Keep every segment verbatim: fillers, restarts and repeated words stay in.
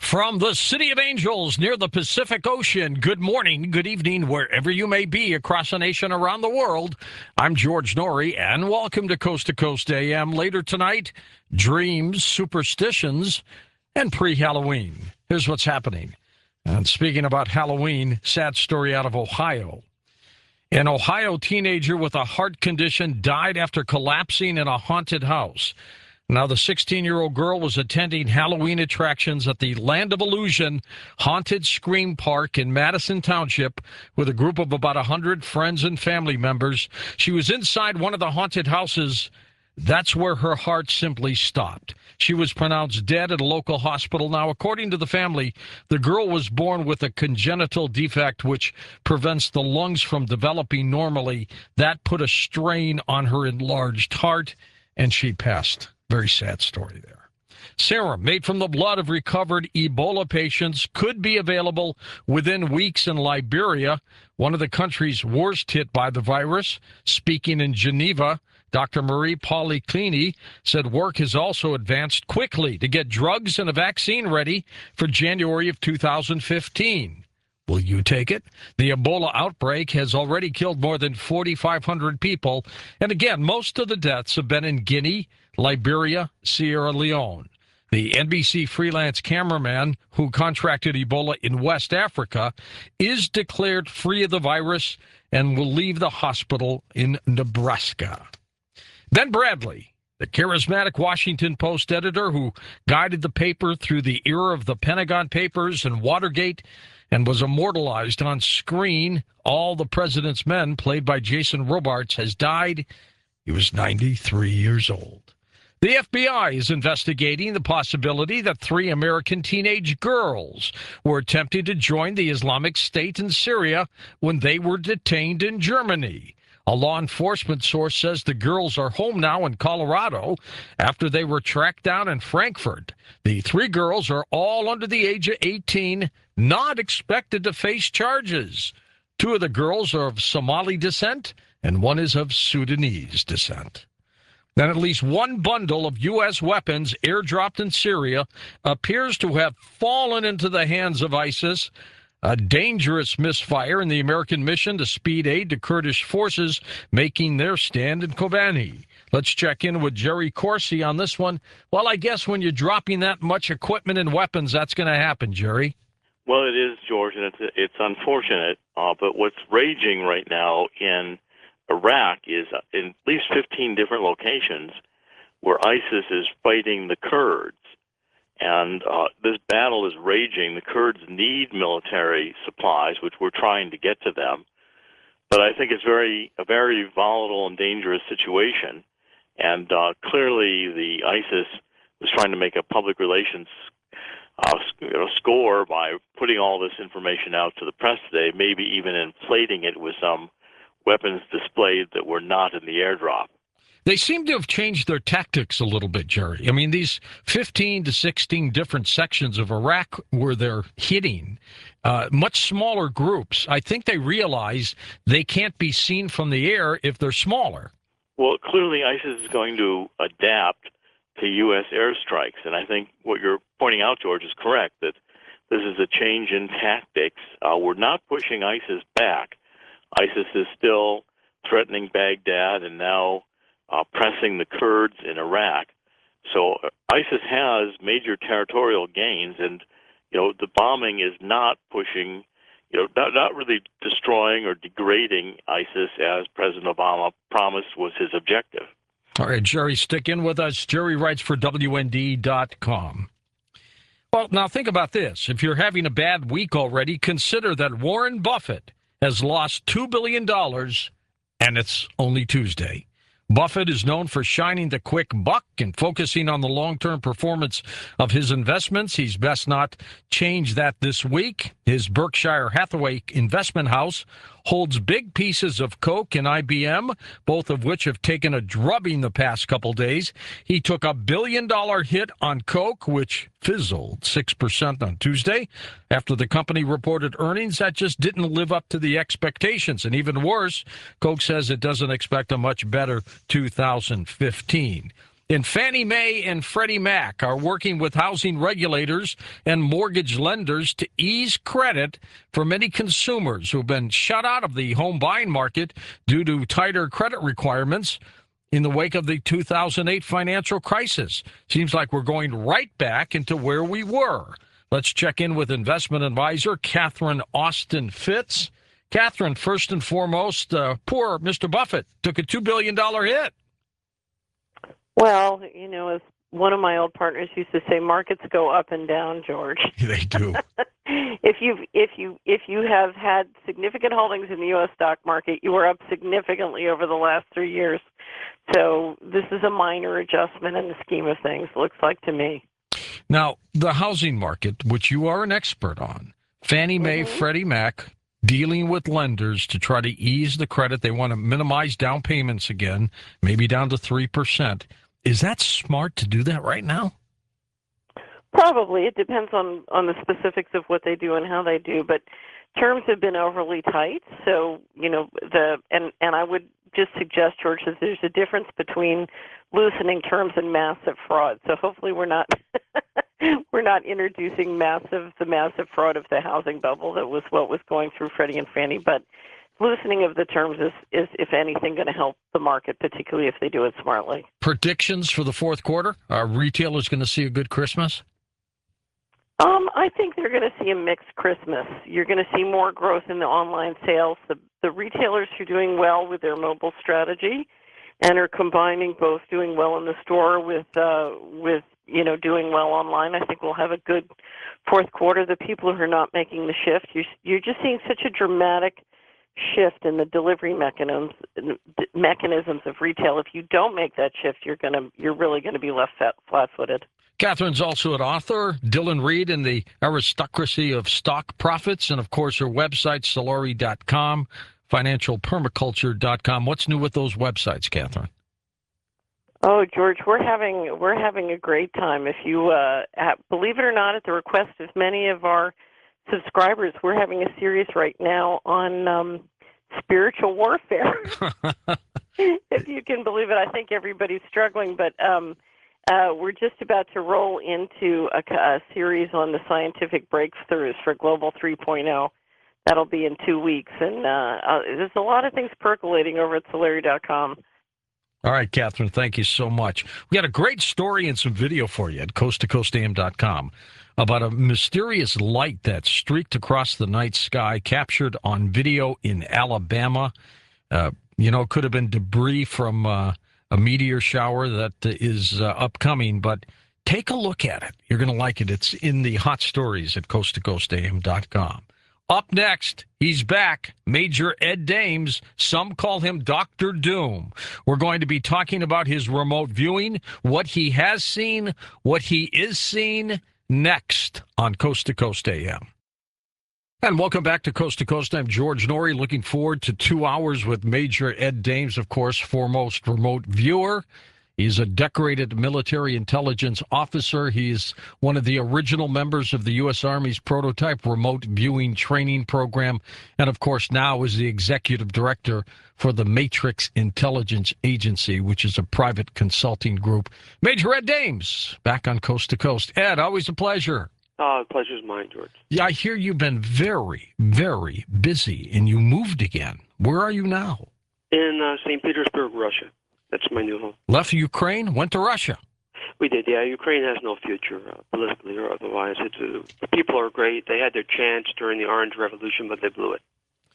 From the City of Angels near the Pacific Ocean, good morning, good evening, wherever you may be across the nation, around the world. I'm George Noory, and welcome to Coast to Coast A M. Later tonight, dreams, superstitions, and pre-Halloween. Here's what's happening. And speaking about Halloween, sad story out of Ohio. An Ohio teenager with a heart condition died after collapsing in a haunted house. Now, the sixteen-year-old girl was attending Halloween attractions at the Land of Illusion Haunted Scream Park in Madison Township with a group of about one hundred friends and family members. She was inside one of the haunted houses. That's where her heart simply stopped. She was pronounced dead at a local hospital. Now, according to the family, the girl was born with a congenital defect which prevents the lungs from developing normally. That put a strain on her enlarged heart, and she passed. Very sad story there. Serum made from the blood of recovered Ebola patients could be available within weeks in Liberia, one of the countries worst hit by the virus. Speaking in Geneva, Doctor Marie Policlini said work has also advanced quickly to get drugs and a vaccine ready for January of two thousand fifteen. Will you take it? The Ebola outbreak has already killed more than forty-five hundred people. And again, most of the deaths have been in Guinea, Liberia, Sierra Leone. The N B C freelance cameraman who contracted Ebola in West Africa is declared free of the virus and will leave the hospital in Nebraska. Ben Bradley, the charismatic Washington Post editor who guided the paper through the era of the Pentagon Papers and Watergate and was immortalized on screen, All the President's Men, played by Jason Robards, has died. He was ninety-three years old. The F B I is investigating the possibility that three American teenage girls were attempting to join the Islamic State in Syria when they were detained in Germany. A law enforcement source says the girls are home now in Colorado after they were tracked down in Frankfurt. The three girls are all under the age of eighteen, not expected to face charges. Two of the girls are of Somali descent, and one is of Sudanese descent. Then at least one bundle of U S weapons airdropped in Syria appears to have fallen into the hands of ISIS. A dangerous misfire in the American mission to speed aid to Kurdish forces making their stand in Kobani. Let's check in with Jerry Corsi on this one. Well, I guess when you're dropping that much equipment and weapons, that's going to happen, Jerry. Well, it is, George, and it's it's unfortunate. Uh, but what's raging right now in Iraq is in at least fifteen different locations where ISIS is fighting the Kurds. And uh, this battle is raging. The Kurds need military supplies, which we're trying to get to them. But I think it's very a very volatile and dangerous situation. And uh, clearly the ISIS was trying to make a public relations uh, you know, score by putting all this information out to the press today, maybe even inflating it with some weapons displayed that were not in the airdrop. They seem to have changed their tactics a little bit, Jerry. I mean, these fifteen to sixteen different sections of Iraq where they're hitting, uh, much smaller groups. I think they realize they can't be seen from the air if they're smaller. Well, clearly ISIS is going to adapt to U S airstrikes. And I think what you're pointing out, George, is correct, that this is a change in tactics. Uh, we're not pushing ISIS back. ISIS is still threatening Baghdad and now Uh, pressing the Kurds in Iraq. So uh, ISIS has major territorial gains, and you know the bombing is not pushing, you know, not, not really destroying or degrading ISIS as President Obama promised was his objective. All right, Jerry, stick in with us. Jerry writes for W N D dot com. Well, now think about this. If you're having a bad week already, consider that Warren Buffett has lost two billion dollars, and it's only Tuesday. Buffett is known for shining the quick buck and focusing on the long-term performance of his investments. He's best not change that this week. His Berkshire Hathaway investment house holds big pieces of Coke and I B M, both of which have taken a drubbing the past couple days. He took a billion-dollar hit on Coke, which fizzled six percent on Tuesday after the company reported earnings that just didn't live up to the expectations. And even worse, Coke says it doesn't expect a much better two thousand fifteen. And Fannie Mae and Freddie Mac are working with housing regulators and mortgage lenders to ease credit for many consumers who've been shut out of the home buying market due to tighter credit requirements in the wake of the two thousand eight financial crisis. Seems like we're going right back into where we were. Let's check in with investment advisor Catherine Austin Fitts. Catherine, first and foremost, uh, poor Mister Buffett took a two billion dollars hit. Well, you know, as one of my old partners used to say, markets go up and down, George. They do. if you if you if you have had significant holdings in the U S stock market, you were up significantly over the last three years. So this is a minor adjustment in the scheme of things, looks like to me. Now, the housing market, which you are an expert on, Fannie Mae, Mm-hmm. Freddie Mac, dealing with lenders to try to ease the credit. They want to minimize down payments again, maybe down to three percent. Is that smart to do that right now? Probably. It depends on, on the specifics of what they do and how they do, but terms have been overly tight. So, you know, the and, and I would just suggest, George, that there's a difference between loosening terms and massive fraud. So hopefully we're not we're not introducing massive the massive fraud of the housing bubble that was what was going through Freddie and Fannie, but loosening of the terms is, is if anything, going to help the market, particularly if they do it smartly. Predictions for the fourth quarter? Are retailers going to see a good Christmas? Um, I think they're going to see a mixed Christmas. You're going to see more growth in the online sales. The, the retailers are doing well with their mobile strategy and are combining both doing well in the store with uh, with you know doing well online. I think we'll have a good fourth quarter. The people who are not making the shift, you're, you're just seeing such a dramatic shift in the delivery mechanisms mechanisms of retail. If you don't make that shift, you're gonna you're really going to be left flat-footed. Catherine's also an author, Dylan Reed in the Aristocracy of Stock Profits, and of course her website, Solari dot com, financial permaculture dot com. What's new with those websites, Catherine? Oh, George, we're having we're having a great time. If you uh, have, believe it or not, at the request of many of our subscribers, we're having a series right now on um, spiritual warfare. If you can believe it, I think everybody's struggling, but um, uh, we're just about to roll into a, a series on the scientific breakthroughs for Global three point oh. That'll be in two weeks, and uh, uh, there's a lot of things percolating over at Solari dot com. All right, Catherine, thank you so much. We got a great story and some video for you at coast to coast a m dot com about a mysterious light that streaked across the night sky, captured on video in Alabama. Uh, you know, it could have been debris from uh, a meteor shower that is uh, upcoming, but take a look at it. You're going to like it. It's in the hot stories at coast to coast a m dot com. Up next, he's back, Major Ed Dames. Some call him Doctor Doom. We're going to be talking about his remote viewing, what he has seen, what he is seeing, next on Coast to Coast A M. And welcome back to Coast to Coast. I'm George Noory, looking forward to two hours with Major Ed Dames, of course, foremost remote viewer. He's a decorated military intelligence officer. He's one of the original members of the U S Army's prototype remote viewing training program. And, of course, now is the executive director for the Matrix Intelligence Agency, which is a private consulting group. Major Ed Dames, back on Coast to Coast. Ed, always a pleasure. Oh, the pleasure's mine, George. Yeah, I hear you've been very, very busy, and you moved again. Where are you now? In uh, Saint Petersburg, Russia. That's my new home. Left Ukraine, went to Russia. We did, yeah. Ukraine has no future, uh, politically or otherwise. It's, uh, the people are great. They had their chance during the Orange Revolution, but they blew it.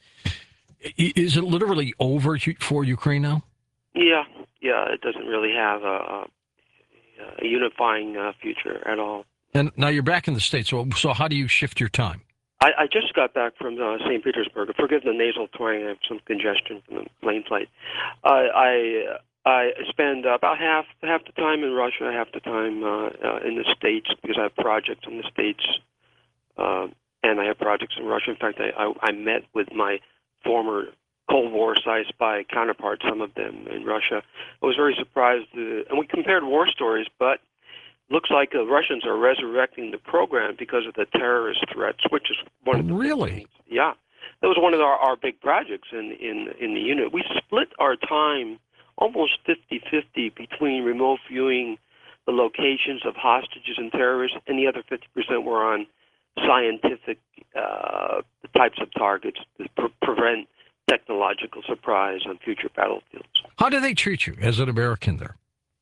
I- Is it literally over for Ukraine now? Yeah, yeah. It doesn't really have a, a unifying uh, future at all. And now you're back in the States, so, so how do you shift your time? I, I just got back from uh, Saint Petersburg. Forgive the nasal twang. I have some congestion from the plane flight. Uh, I I spend about half half the time in Russia, half the time uh, uh, in the States because I have projects in the States, uh, and I have projects in Russia. In fact, I, I, I met with my former Cold War Sci Spy counterparts, some of them in Russia. I was very surprised, uh, and we compared war stories, but looks like the Russians are resurrecting the program because of the terrorist threats, which is one of the Really? things. Yeah, that was one of our, our big projects in, in in the unit. We split our time almost fifty-fifty between remote viewing the locations of hostages and terrorists, and the other fifty percent were on scientific uh, types of targets to pre- prevent technological surprise on future battlefields. How do they treat you as an American there?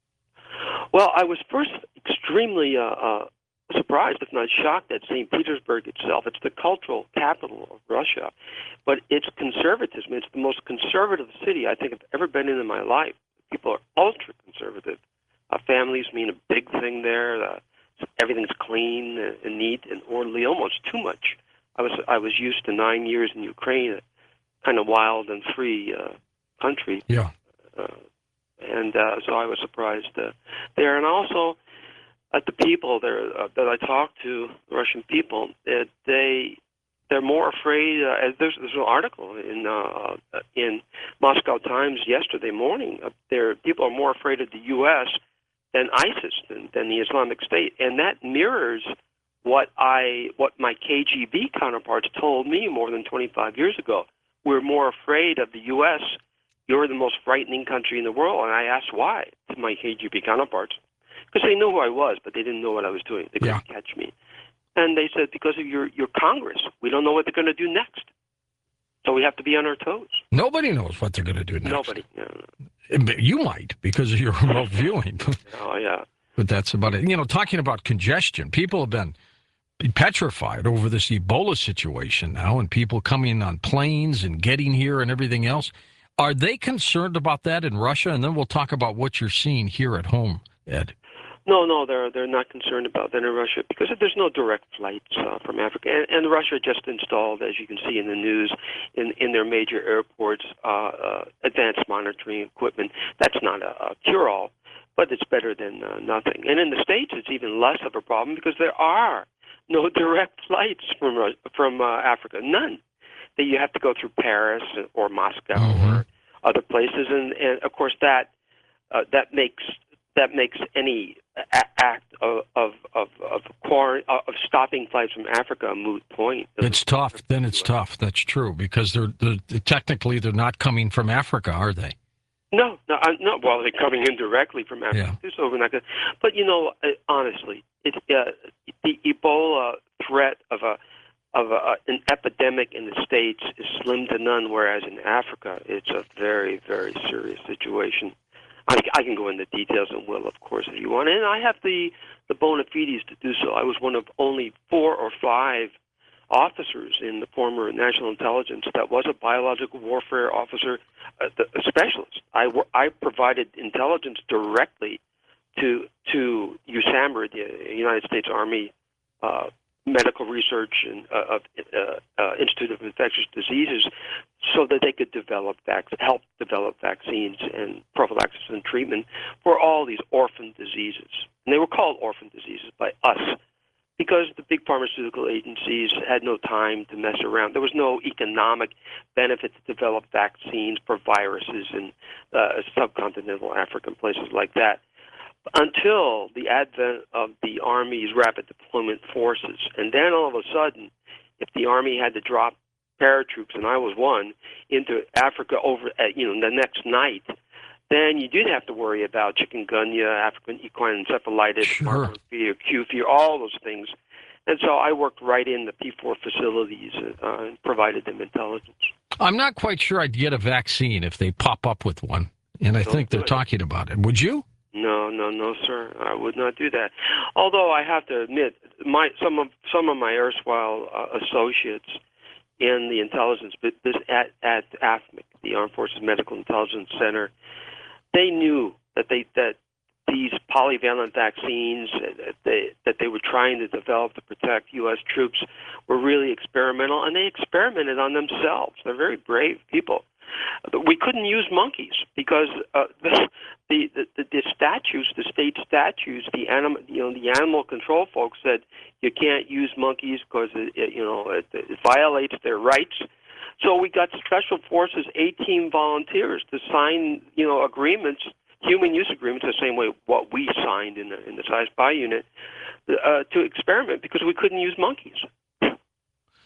Well, I was first extremely uh, uh, surprised, if not shocked, at Saint Petersburg itself. It's the cultural capital of Russia, but its conservatism, it's the most conservative city I think I've ever been in in my life. People are ultra-conservative. Uh, families mean a big thing there. Uh, everything's clean and, and neat and orderly, almost too much. I was I was used to nine years in Ukraine, a kind of wild and free uh, country. Yeah. Uh, and uh, so I was surprised uh, there. And also at the people there uh, that I talked to, the Russian people, uh, they they're more afraid. Uh, there's, there's an article in uh, in Moscow Times yesterday morning. Uh, there, people are more afraid of the U S than ISIS, than, than the Islamic State, and that mirrors what I what my K G B counterparts told me more than twenty-five years ago. We're more afraid of the U S. You're the most frightening country in the world. And I asked why to my K G B counterparts, because they knew who I was, but they didn't know what I was doing. They couldn't Yeah. catch me. And they said, because of your, your Congress, we don't know what they're going to do next. So we have to be on our toes. Nobody knows what they're going to do next. Nobody. No, You might, because of your remote viewing. oh, yeah. But that's about it. You know, talking about congestion, people have been petrified over this Ebola situation now, and people coming on planes and getting here and everything else. Are they concerned about that in Russia? And then we'll talk about what you're seeing here at home, Ed. No, no, they're they're not concerned about that in Russia because there's no direct flights uh, from Africa, and, and Russia just installed, as you can see in the news, in in their major airports, uh, uh, advanced monitoring equipment. That's not a, a cure-all, but it's better than uh, nothing. And in the States, it's even less of a problem because there are no direct flights from from uh, Africa, none. That you have to go through Paris or Moscow Mm-hmm. or other places, and, and of course that uh, that makes that makes any a- act of of of of, quarant- of stopping flights from Africa a moot point. It's tough. Then it's tough. That's true, because they're, they're technically they're not coming from Africa, are they? No, no, I- no. Well, they're coming in directly from Africa, Yeah. so we're not gonna. But you know, uh, honestly, it, uh, the Ebola threat of a of a, an epidemic in the States is slim to none, whereas in Africa, it's a very, very serious situation. I, I can go into details and will, of course, if you want. And I have the, the bona fides to do so. I was one of only four or five officers in the former National Intelligence that was a biological warfare officer, a, a specialist. I, I provided intelligence directly to to U S A M R, the United States Army uh, Medical Research and uh, uh, uh, Institute of Infectious Diseases, so that they could develop vac- help develop vaccines and prophylaxis and treatment for all these orphan diseases. And they were called orphan diseases by us because the big pharmaceutical agencies had no time to mess around. There was no economic benefit to develop vaccines for viruses in uh, subcontinental Africa and places like that, until the advent of the Army's rapid deployment forces. And then all of a sudden, if the Army had to drop paratroops, and I was one, into Africa over at, you know, the next night, then you did have to worry about chikungunya, African equine encephalitis, Sure. Marburg fever, Q fever, all those things. And so I worked right in the P four facilities uh, and provided them intelligence. I'm not quite sure I'd get a vaccine if they pop up with one, and I Don't think do they're it. talking about it. Would you? No, no, no, sir. I would not do that. Although I have to admit, my some of some of my erstwhile uh, associates in the intelligence business at at A F M I C, the Armed Forces Medical Intelligence Center, they knew that they that these polyvalent vaccines that they that they were trying to develop to protect U S troops were really experimental, and they experimented on themselves. They're very brave people. We couldn't use monkeys because uh, the, the, the the statutes, the state statutes, the animal, you know, the animal control folks said you can't use monkeys because it, it, you know it, it violates their rights. So we got Special Forces, eighteen volunteers to sign, you know, agreements, human use agreements, the same way what we signed in the in the S I S P Y unit, uh, to experiment because we couldn't use monkeys.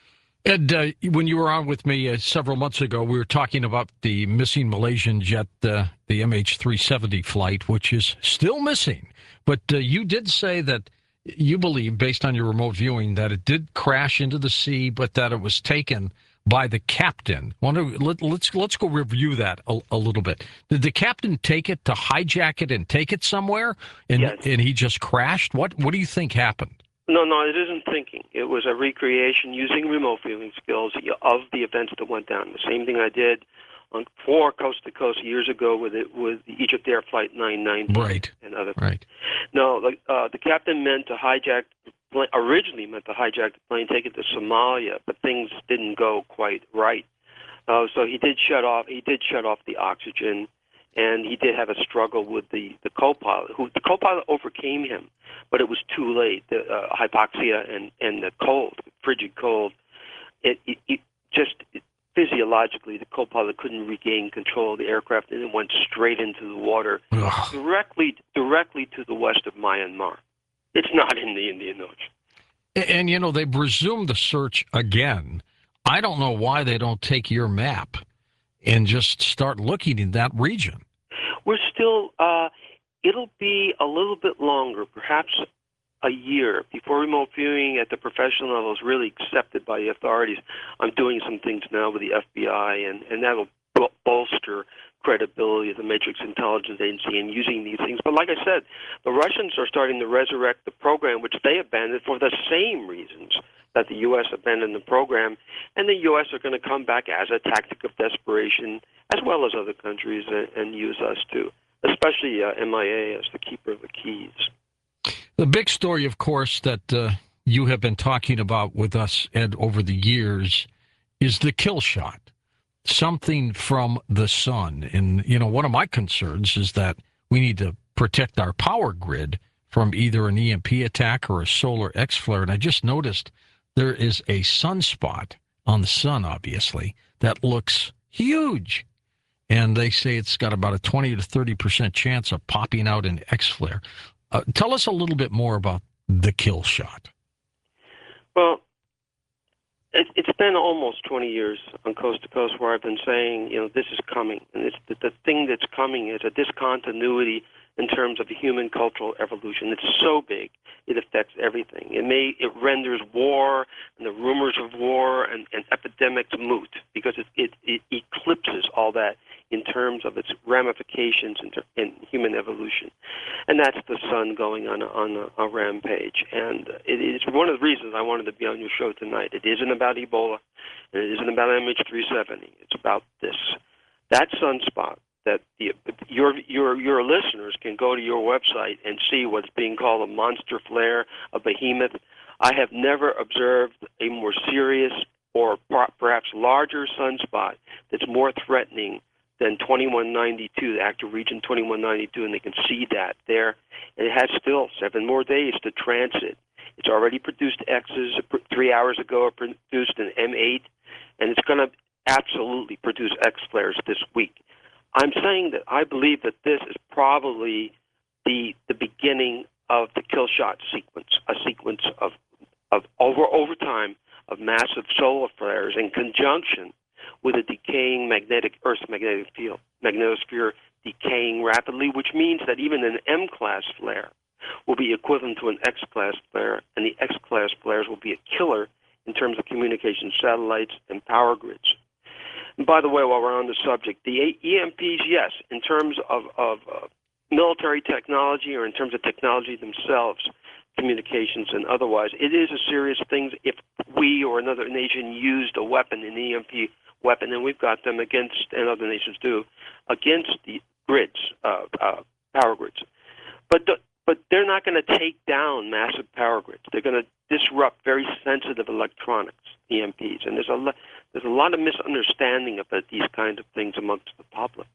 Ed, uh, when you were on with me uh, several months ago, we were talking about the missing Malaysian jet, uh, the M H three seventy flight, which is still missing. But uh, you did say that you believe, based on your remote viewing, that it did crash into the sea, but that it was taken by the captain. Wonder, let, let's let's go review that a, a little bit. Did the captain take it to hijack it and take it somewhere, and Yes. and he just crashed? What what do you think happened? No, no, it isn't thinking. It was a recreation using remote viewing skills of the events that went down. The same thing I did on for Coast to Coast years ago with it with the Egypt Air Flight nine ninety Right. and other. Right. No, the, uh, the captain meant to hijack. the plane- Originally meant to hijack the plane, take it to Somalia, but things didn't go quite right. Uh, so he did shut off. He did shut off the oxygen, and he did have a struggle with the the co-pilot. Who the co-pilot overcame him, but it was too late. The uh, hypoxia and and the cold, frigid cold. It, it, it just it, physiologically, the co-pilot couldn't regain control of the aircraft, and it went straight into the water, Ugh. directly directly to the west of Myanmar. It's not in the Indian Ocean. And, and, you know, they resumed the search again. I don't know why they don't take your map and just start looking in that region. We're still. Uh, it'll be a little bit longer, perhaps a year, before remote viewing at the professional level is really accepted by the authorities. I'm doing some things now with the F B I, and, and that'll bol- bolster credibility of the Matrix Intelligence Agency in using these things. But like I said, the Russians are starting to resurrect the program, which they abandoned for the same reasons that the U S abandoned the program, and the U S are going to come back as a tactic of desperation, as well as other countries, and, and use us too, especially uh, M I A as the keeper of the keys. The big story, of course, that uh, you have been talking about with us, Ed, over the years is the kill shot, something from the sun. And, you know, one of my concerns is that we need to protect our power grid from either an E M P attack or a solar X flare. And I just noticed there is a sunspot on the sun, obviously, that looks huge. And they say it's got about a twenty to thirty percent chance of popping out an X flare. Uh, tell us a little bit more about the kill shot. Well, it, it's been almost twenty years on Coast to Coast where I've been saying, you know, this is coming. And it's, the, the thing that's coming is a discontinuity in terms of the human cultural evolution. It's so big, it affects everything. It may it renders war and the rumors of war and, and epidemics moot because it, it, it eclipses all that in terms of its ramifications in, ter- in human evolution. And that's the sun going on a, on a, a rampage. And it is one of the reasons I wanted to be on your show tonight. It isn't about Ebola, and it isn't about M H three seventy. It's about this. That sunspot that the, your your your listeners can go to your website and see what's being called a monster flare, a behemoth. I have never observed a more serious or perhaps larger sunspot that's more threatening than twenty-one ninety-two, the active region twenty-one ninety-two, and they can see that there. And it has still seven more days to transit. It's already produced X's. Three hours ago, it produced an M eight, and it's going to absolutely produce X flares this week. I'm saying that I believe that this is probably the the beginning of the kill shot sequence, a sequence of of over over time of massive solar flares in conjunction with a decaying magnetic Earth's magnetic field, magnetosphere decaying rapidly, which means that even an M-class flare will be equivalent to an X-class flare, and the X-class flares will be a killer in terms of communication satellites and power grids. And by the way, while we're on the subject, the E M Ps, yes, in terms of, of uh, military technology or in terms of technology themselves, communications and otherwise, it is a serious thing if we or another nation used a weapon, an E M P weapon, and we've got them against, and other nations do, against the grids, uh, uh, power grids. But the, but they're not going to take down massive power grids. They're going to disrupt very sensitive electronics, E M Ps, and there's a lot, there's a lot of misunderstanding about these kinds of things amongst the public.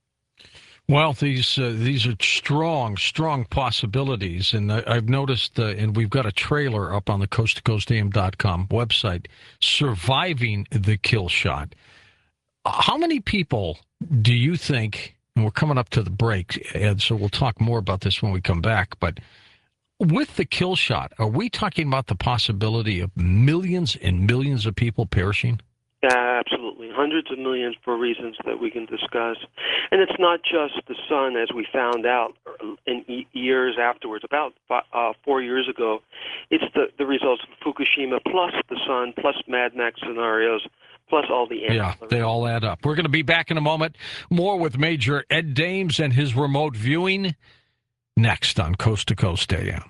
Well, these uh, these are strong, strong possibilities, and I, I've noticed, uh, and we've got a trailer up on the coast to coast A M dot com website, surviving the kill shot. How many people do you think, and we're coming up to the break, Ed, so we'll talk more about this when we come back, but with the kill shot, are we talking about the possibility of millions and millions of people perishing? Yeah, absolutely. Hundreds of millions for reasons that we can discuss. And it's not just the sun, as we found out in e- years afterwards, about uh, four years ago. It's the, the results of Fukushima, plus the sun, plus Mad Max scenarios, plus all the Yeah, they all add up. We're going to be back in a moment. More with Major Ed Dames and his remote viewing next on Coast to Coast A M.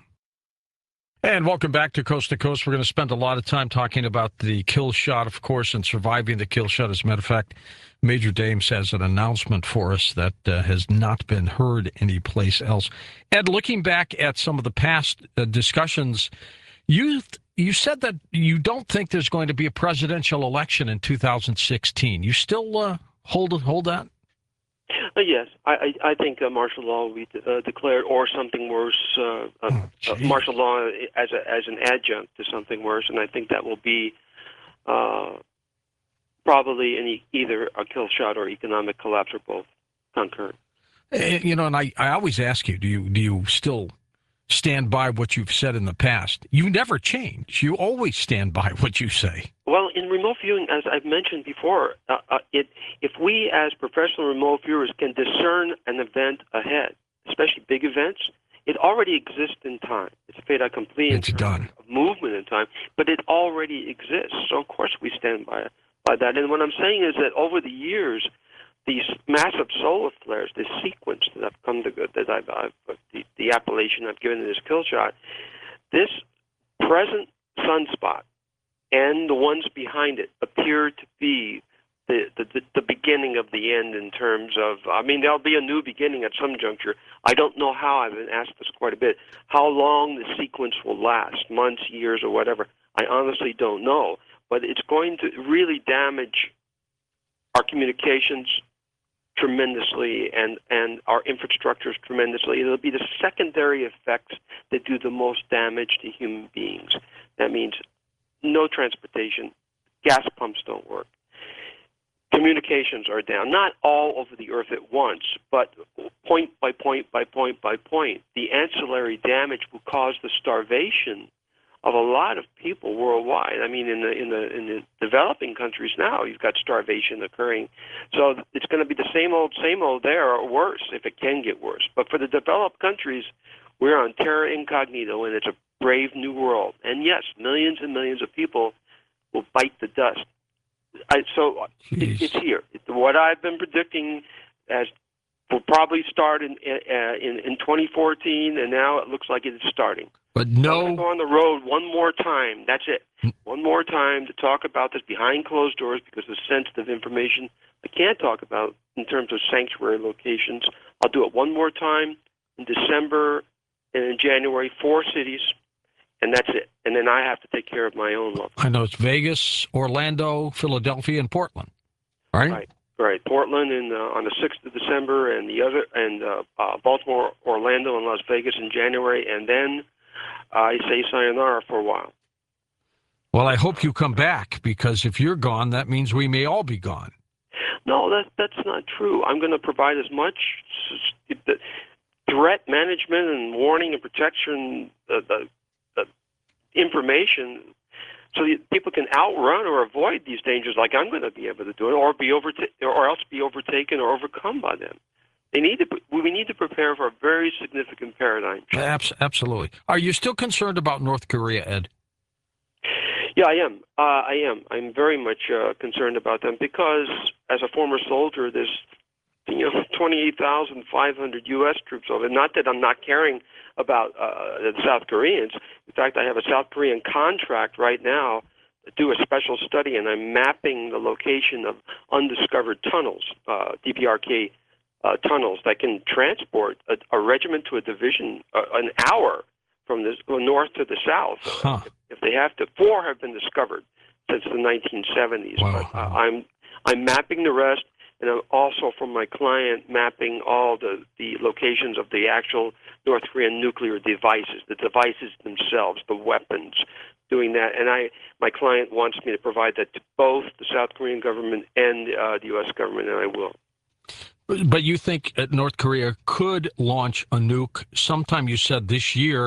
And welcome back to Coast to Coast. We're going to spend a lot of time talking about the kill shot, of course, and surviving the kill shot. As a matter of fact, Major Dames has an announcement for us that uh, has not been heard anyplace else. Ed, looking back at some of the past uh, discussions, you you said that you don't think there's going to be a presidential election in two thousand sixteen. You still uh, hold hold that? Uh, yes, I, I, I think uh, martial law will be uh, declared, or something worse. Uh, uh, Oh, uh, martial law as a, as an adjunct to something worse, and I think that will be uh, probably in e- either a kill shot or economic collapse, or both concurrent. You know, and I, I always ask you, do you do you still stand by what you've said in the past? You never change. You always stand by what you say. Well, in remote viewing, as I've mentioned before, uh, uh, it, if we as professional remote viewers can discern an event ahead, especially big events, it already exists in time. It's a fait accompli in It's terms done. of movement in time, but it already exists. So, of course, we stand by, by that. And what I'm saying is that over the years, these massive solar flares, this sequence that I've come to, that I've, I've the, the appellation I've given to this kill shot, this present sunspot and the ones behind it appear to be the, the, the beginning of the end in terms of, I mean, there'll be a new beginning at some juncture. I don't know how. I've been asked this quite a bit. How long the sequence will last, months, years, or whatever, I honestly don't know. But it's going to really damage our communications tremendously and, and our infrastructures tremendously. It'll be the secondary effects that do the most damage to human beings. That means no transportation, gas pumps don't work, communications are down, not all over the earth at once, but point by point by point by point. The ancillary damage will cause the starvation of a lot of people worldwide. I mean, in the in the in the developing countries now, you've got starvation occurring. So it's going to be the same old, same old there, or worse if it can get worse. But for the developed countries, we're on terra incognito, and it's a brave new world. And yes, millions and millions of people will bite the dust. I, so it, it's here. It, what I've been predicting as will probably start in, in in twenty fourteen, and now it looks like it is starting. But no, I'm going to go on the road one more time. That's it. One more time to talk about this behind closed doors, because there's sensitive information I can't talk about in terms of sanctuary locations. I'll do it one more time in December and in January, four cities, and that's it. And then I have to take care of my own love. I know it's Vegas, Orlando, Philadelphia, and Portland, right? Right. Right, Portland in, uh, on the sixth of December, and the other, and uh, uh, Baltimore, Orlando, and Las Vegas in January, and then uh, I say sayonara for a while. Well, I hope you come back, because if you're gone, that means we may all be gone. No, that that's not true. I'm going to provide as much threat management and warning and protection uh, the, the information, so that people can outrun or avoid these dangers, like I'm going to be able to do it, or be overta- or else be overtaken or overcome by them. They need to. We need to prepare for a very significant paradigm change. Abs- absolutely. Are you still concerned about North Korea, Ed? Yeah, I am. Uh, I am. I'm very much uh, concerned about them, because as a former soldier, there's you know twenty-eight thousand five hundred U S troops over. Not that I'm not caring about uh, the South Koreans. In fact, I have a South Korean contract right now to do a special study, and I'm mapping the location of undiscovered tunnels, uh, D P R K uh, tunnels, that can transport a, a regiment to a division uh, an hour from the north to the south. Huh. If, if they have to. Four have been discovered since the nineteen seventies. Wow. But uh, I'm I'm mapping the rest. And I'm also, from my client, mapping all the, the locations of the actual North Korean nuclear devices, the devices themselves, the weapons, doing that. And I, my client wants me to provide that to both the South Korean government and uh, the U S government, and I will. But you think North Korea could launch a nuke sometime, you said, this year,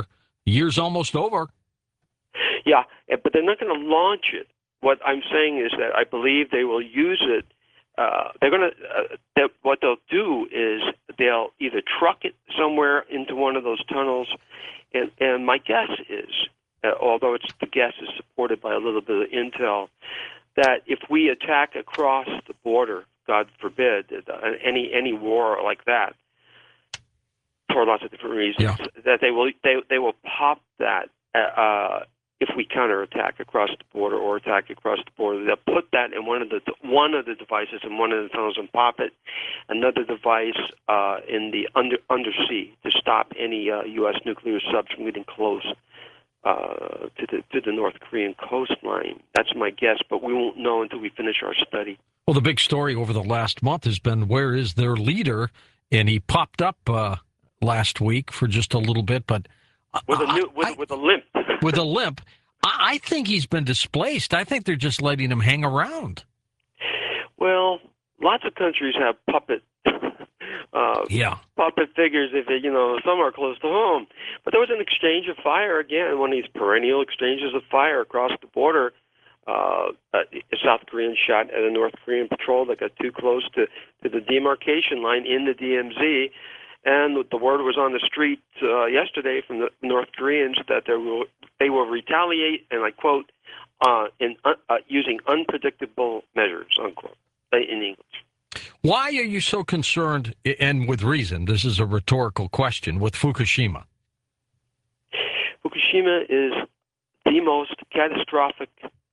Year's almost over. Yeah, but they're not going to launch it. What I'm saying is that I believe they will use it. Uh, they're going to. Uh, what they'll do is they'll either truck it somewhere into one of those tunnels, and, and my guess is, uh, although it's the guess is supported by a little bit of intel, that if we attack across the border, God forbid, uh, any any war like that, for lots of different reasons, yeah. that they will they they will pop that. Uh, if we counterattack across the border or attack across the border, they'll put that in one of the one of the devices in one of the tunnels and pop it. Another device uh, in the under undersea to stop any uh, U S nuclear subs from getting close uh, to the to the North Korean coastline. That's my guess, but we won't know until we finish our study. Well, the big story over the last month has been where is their leader, and he popped up uh, last week for just a little bit, but. With a new, I, with, I, with a limp. with a limp. I, I think he's been displaced. I think they're just letting him hang around. Well, lots of countries have puppet uh, yeah. puppet figures, if it, you know, some are close to home. But there was an exchange of fire, again, one of these perennial exchanges of fire across the border. Uh, a South Korean shot at a North Korean patrol that got too close to, to the demarcation line in the D M Z. And the word was on the street uh, yesterday from the North Koreans that they will they will retaliate, and I quote, uh, in uh, uh, using unpredictable measures, unquote, in English. Why are you so concerned, and with reason, this is a rhetorical question, with Fukushima? Fukushima is the most catastrophic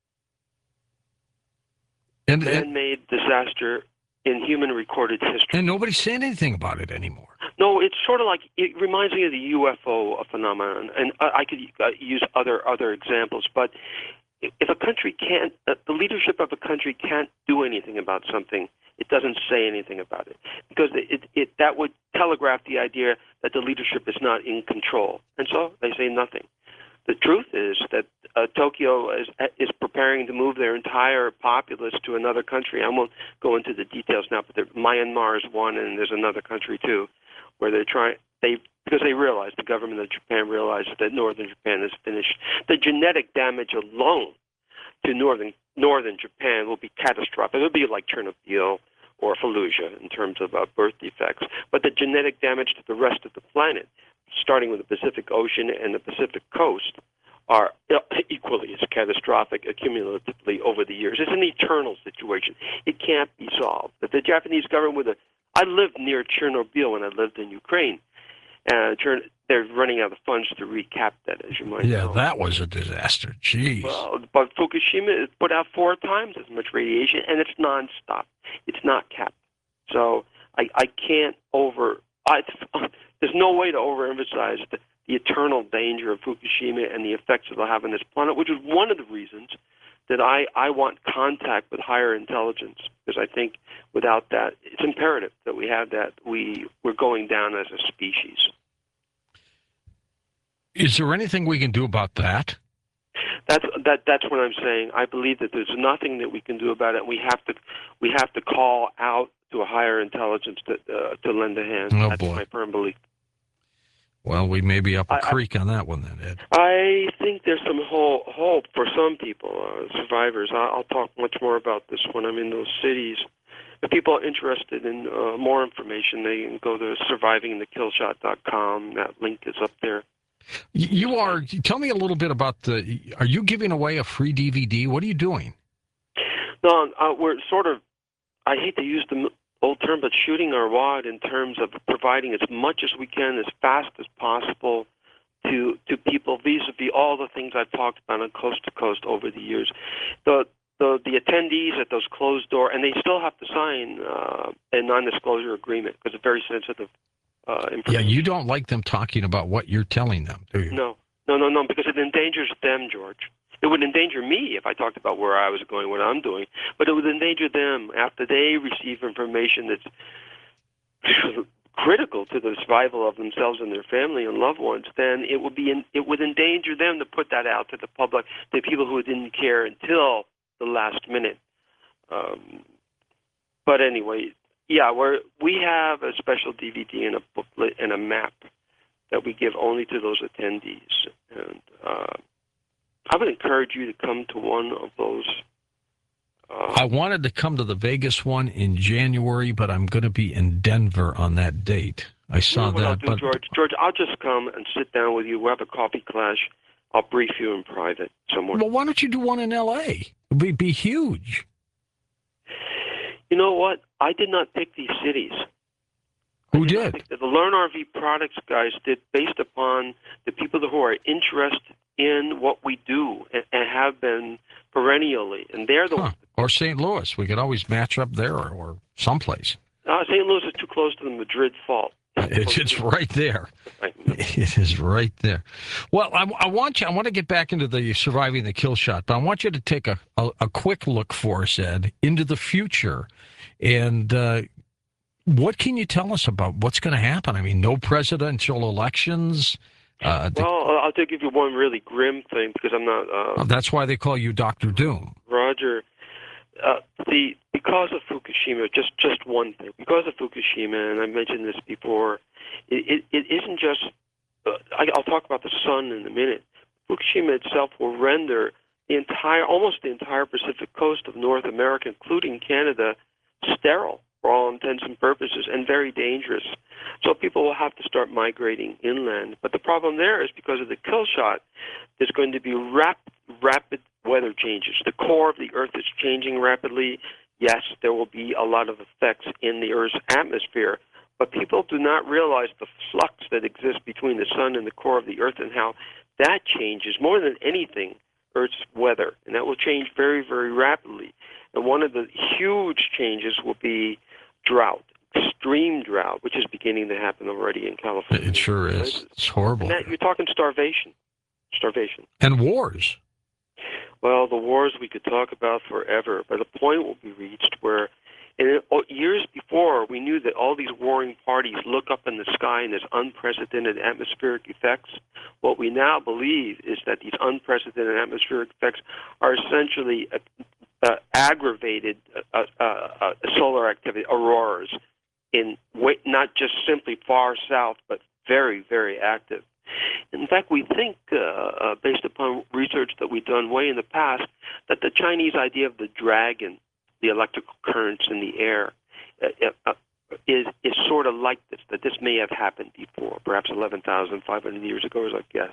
and, man-made and, disaster in human recorded history. And nobody's saying anything about it anymore. No, it's sort of like, it reminds me of the U F O phenomenon, and I could use other other examples, but if a country can't, the leadership of a country can't do anything about something, it doesn't say anything about it, because it, it that would telegraph the idea that the leadership is not in control, and so they say nothing. The truth is that uh, Tokyo is is preparing to move their entire populace to another country. I won't go into the details now, but Myanmar is one, and there's another country too, where they're trying. They because they realize the government of Japan realizes that northern Japan is finished. The genetic damage alone to northern northern Japan will be catastrophic. It'll be like Chernobyl or Fallujah in terms of uh, birth defects. But the genetic damage to the rest of the planet, starting with the Pacific Ocean and the Pacific coast, are equally as catastrophic accumulatively over the years. It's an eternal situation. It can't be solved. But the Japanese government, with a, I lived near Chernobyl when I lived in Ukraine, and they're running out of funds to recap that, as you might yeah, know. Yeah, that was a disaster. Jeez. Well, but Fukushima has put out four times as much radiation, and it's nonstop. It's not capped. So I, I can't over. I, there's no way to overemphasize the, the eternal danger of Fukushima and the effects it'll have on this planet, which is one of the reasons that I, I want contact with higher intelligence, because I think without that, it's imperative that we have that. We, we're going down as a species. Is there anything we can do about that? That's that. That's what I'm saying. I believe that there's nothing that we can do about it. We have to, we have to call out to a higher intelligence to uh, to lend a hand. Oh, that's boy. my firm belief. Well, we may be up a I, creek on that one then, Ed. I think there's some ho- hope for some people, uh, survivors. I'll, I'll talk much more about this when I'm in those cities. If people are interested in uh, more information, they can go to surviving the kill shot dot com. That link is up there. You are. Tell me a little bit about the. Are you giving away a free D V D? What are you doing? No, uh, we're sort of. I hate to use the old term, but shooting our wad in terms of providing as much as we can, as fast as possible, to to people vis-a-vis all the things I've talked about on Coast to Coast over the years. The the the attendees at those closed door, and they still have to sign uh, a non-disclosure agreement because it's very sensitive. Uh, yeah, you don't like them talking about what you're telling them, do you? No, no, no, no, because it endangers them, George. It would endanger me if I talked about where I was going, what I'm doing, but it would endanger them after they receive information that's critical to the survival of themselves and their family and loved ones. Then it would be in, it would endanger them to put that out to the public, to people who didn't care until the last minute. Um, but anyway. Yeah, we're, we have a special D V D and a booklet and a map that we give only to those attendees. And uh, I would encourage you to come to one of those. Uh, I wanted to come to the Vegas one in January, but I'm going to be in Denver on that date. I saw you know what that. I'll do, but George? George, I'll just come and sit down with you. We'll have a coffee clash. I'll brief you in private somewhere. Well, why don't you do one in L A? It would be huge. You know what? I did not pick these cities. Who I did? did? The Learn R V Products guys did, based upon the people who are interested in what we do and, and have been perennially, and they're the Huh. ones. Or Saint Louis. We could always match up there or, or someplace. Uh, Saint Louis is too close to the Madrid fault. It's, it's right there. Right. It is right there. Well, I, I want you. I want to get back into the surviving the kill shot, but I want you to take a, a, a quick look for us, Ed, into the future, and uh, what can you tell us about what's going to happen? I mean, no presidential elections. Uh, the, Well, I'll just give you one really grim thing because I'm not. Uh, that's why they call you Doctor Doom. Roger. Uh, the because of Fukushima, just just one thing. Because of Fukushima, and I mentioned this before, it, it, it isn't just. Uh, I, I'll talk about the sun in a minute. Fukushima itself will render the entire, almost the entire Pacific coast of North America, including Canada, sterile for all intents and purposes, and very dangerous. So people will have to start migrating inland. But the problem there is because of the kill shot, there's going to be rapid, rapid weather changes. The core of the Earth is changing rapidly. Yes, there will be a lot of effects in the Earth's atmosphere, but people do not realize the flux that exists between the sun and the core of the Earth and how that changes more than anything Earth's weather, and that will change very, very rapidly. And one of the huge changes will be drought, extreme drought, which is beginning to happen already in California. It sure is. It's horrible. And that, you're talking starvation. Starvation. And wars. Well, the wars we could talk about forever, but a point will be reached where, and it, oh, years before, we knew that all these warring parties look up in the sky and there's unprecedented atmospheric effects. What we now believe is that these unprecedented atmospheric effects are essentially uh, uh, aggravated uh, uh, uh, solar activity, auroras, in way, not just simply far south, but very, very active. In fact, we think, uh, uh, based upon research that we've done way in the past, that the Chinese idea of the dragon, the electrical currents in the air, uh, uh, is is sort of like this, that this may have happened before, perhaps eleven thousand five hundred years ago, as I guess.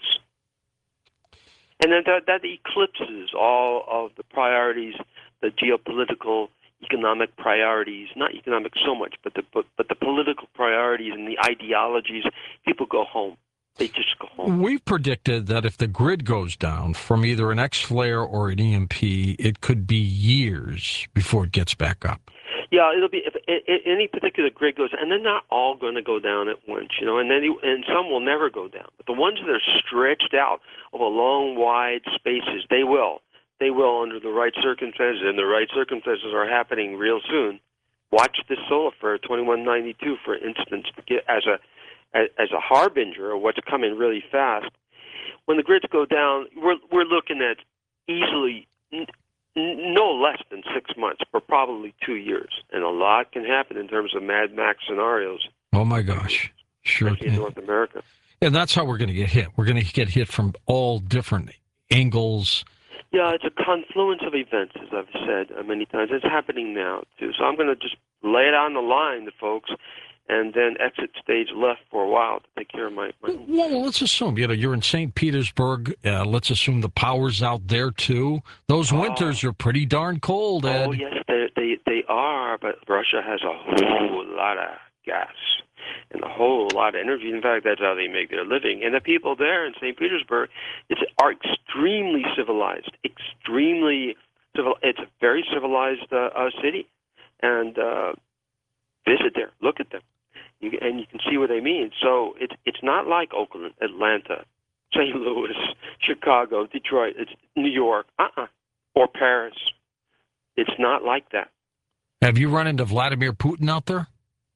And then that, that eclipses all of the priorities, the geopolitical, economic priorities, not economic so much, but the, but, but the political priorities and the ideologies. People go home. They just go home. We've predicted that if the grid goes down from either an X flare or an E M P, it could be years before it gets back up. Yeah, it'll be if, if any particular grid goes, and they're not all going to go down at once, you know, and then and some will never go down. But the ones that are stretched out over long, wide spaces, they will. They will under the right circumstances, and the right circumstances are happening real soon. Watch this solar flare twenty-one ninety-two, for instance, to get as a as a harbinger of what's coming really fast. When the grids go down, we're we're looking at easily n- no less than six months, but probably two years, and a lot can happen in terms of Mad Max scenarios. Oh my gosh, sure especially in can. North America. And that's how we're going to get hit. We're going to get hit from all different angles. Yeah, it's a confluence of events, as I've said uh, many times. It's happening now too. So I'm going to just lay it on the line to folks, and then exit stage left for a while to take care of my. my Well, let's assume you know you're in Saint Petersburg. Uh, let's assume the power's out there too. Those Oh. winters are pretty darn cold, Ed. Oh yes, they they they are. But Russia has a whole lot of gas and a whole lot of energy. In fact, that's how they make their living. And the people there in Saint Petersburg, it's are extremely civilized. Extremely civil. It's a very civilized uh, uh, city, and uh, visit there. Look at them. You, and you can see what they mean. So it's it's not like Oakland, Atlanta, Saint Louis, Chicago, Detroit, it's New York, uh-uh, or Paris. It's not like that. Have you run into Vladimir Putin out there?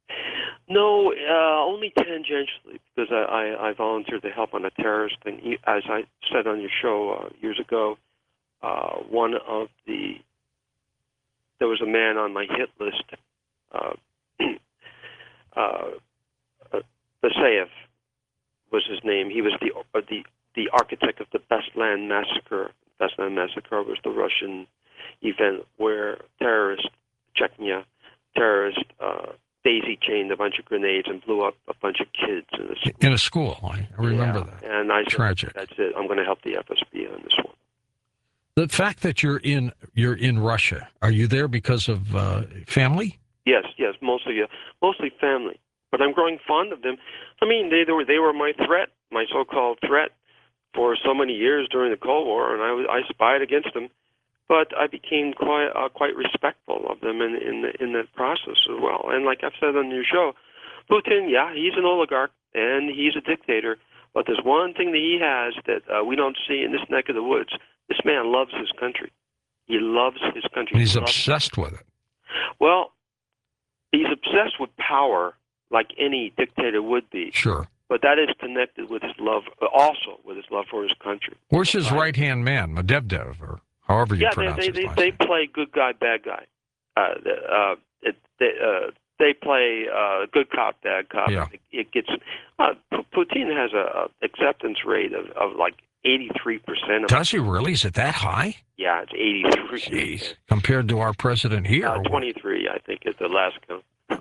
No, uh, only tangentially, because I, I, I volunteered to help on a terrorist thing. As I said on your show uh, years ago, uh, one of the, there was a man on my hit list, uh, uh, uh, Basayev, was his name. He was the uh, the the architect of the Beslan massacre. Beslan massacre was the Russian event where terrorists, Chechnya terrorists, uh, daisy-chained a bunch of grenades and blew up a bunch of kids in a school. In a school, I remember yeah. that. And I said, Tragic. That's it. I'm going to help the F S B on this one. The fact that you're in you're in Russia, are you there because of uh, family? Yes, yes, mostly, uh, mostly family. But I'm growing fond of them. I mean, they, they were they were my threat, my so-called threat, for so many years during the Cold War, and I was, I spied against them. But I became quite uh, quite respectful of them in in the, in that process as well. And like I've said on your show, Putin, yeah, he's an oligarch and he's a dictator. But there's one thing that he has that uh, we don't see in this neck of the woods. This man loves his country. He loves his country. He's he loves obsessed it. with it. Well, he's obsessed with power, like any dictator would be. Sure. But that is connected with his love, also with his love for his country. Where's his right-hand man, Medvedev, or however you yeah, pronounce they his they, last they name? play good guy, bad guy. Uh, uh, it, they, uh, they play uh, good cop, bad cop. Yeah. It, it gets uh, Putin has a, a acceptance rate of, of like eighty-three percent. Does he really? Is it that high? Yeah, it's eighty-three. Jeez. Compared to our president here. Uh, twenty-three, I think, is the last count.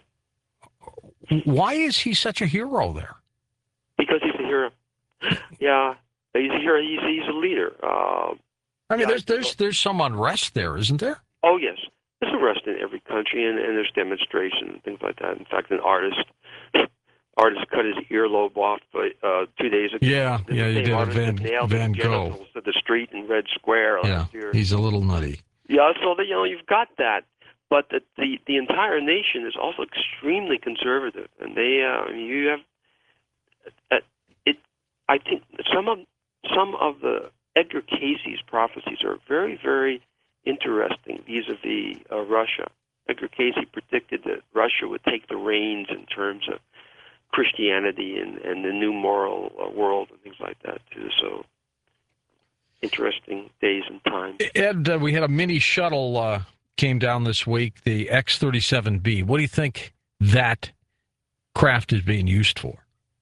Why is he such a hero there? Because he's a hero. Yeah, he's a hero. He's, he's a leader. Uh, I mean, yeah, there's there's there's some unrest there, isn't there? Oh, yes. There's unrest in every country, and, and there's demonstrations and things like that. In fact, an artist artist cut his earlobe off uh, two days ago. Yeah, The yeah, you same did a artist Van, that nailed Van his Gogh. genitals to the street in Red Square Yeah, last year. he's a little nutty. Yeah, so the, you know you've got that, but the, the the entire nation is also extremely conservative, and they uh, I mean, you have uh, it. I think some of some of the Edgar Casey's prophecies are very very interesting vis-a-vis uh, Russia. Edgar Casey predicted that Russia would take the reins in terms of Christianity and, and the new moral uh, world and things like that too. So interesting days and times. Ed, uh, we had a mini shuttle uh, came down this week, the X thirty-seven B. What do you think that craft is being used for?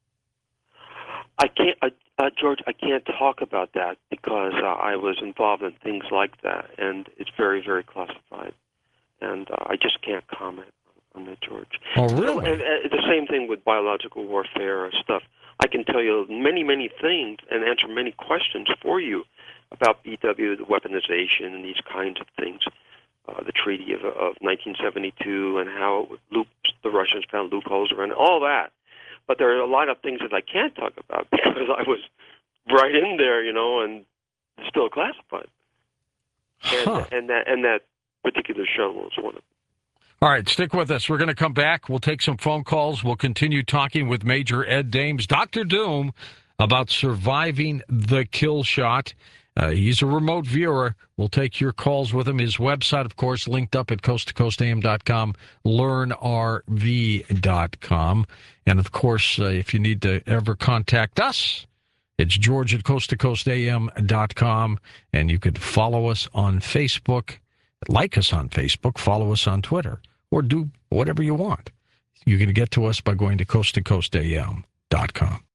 I can't, uh, uh, George. I can't talk about that because uh, I was involved in things like that, and it's very, very classified, and uh, I just can't comment on that, George. Oh, So, really? and, and the same thing with biological warfare stuff. I can tell you many, many things and answer many questions for you about B W, the weaponization, and these kinds of things. Uh, the Treaty of, of nineteen seventy-two and how it loops, the Russians found loopholes around it, all that. But there are a lot of things that I can't talk about because I was right in there, you know, and still classified. And, Huh. and that and that particular show was one of them. All right, stick with us. We're going to come back. We'll take some phone calls. We'll continue talking with Major Ed Dames, Doctor Doom, about surviving the kill shot. Uh, he's a remote viewer. We'll take your calls with him. His website, of course, linked up at coast to coast a m dot com, learn r v dot com. And, of course, uh, if you need to ever contact us, it's George at coast to coast a m dot com. And you could follow us on Facebook, like us on Facebook, follow us on Twitter, or do whatever you want. You can get to us by going to coast to coast a m dot com.